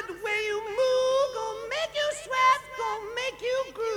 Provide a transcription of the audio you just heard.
The way you move, gonna make you sweat, gonna make you groove.